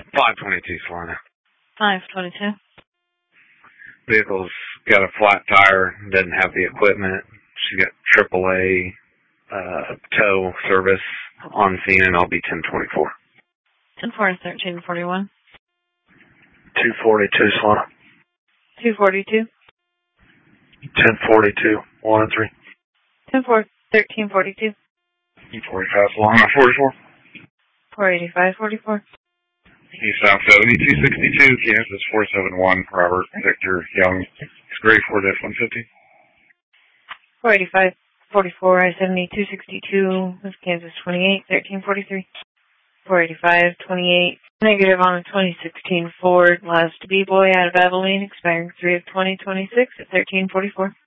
522 Solana. 522. Vehicle's got a flat tire, doesn't have the equipment. She got AAA tow service on scene, and I'll be 1024. 10-4 is 1341. 242 Solana. 242. 1042, 1 and 3. 10-4, 1342. 45 Solana, 44. 485, 44. South 7262, Kansas 471, Robert Victor Young, Gray Ford F-150. 485, 44, I-70, 262, Kansas 28, 1343. 485, 28, negative on a 2016 Ford, last B-Boy out of Abilene, expiring 3 of 2026 at 1344.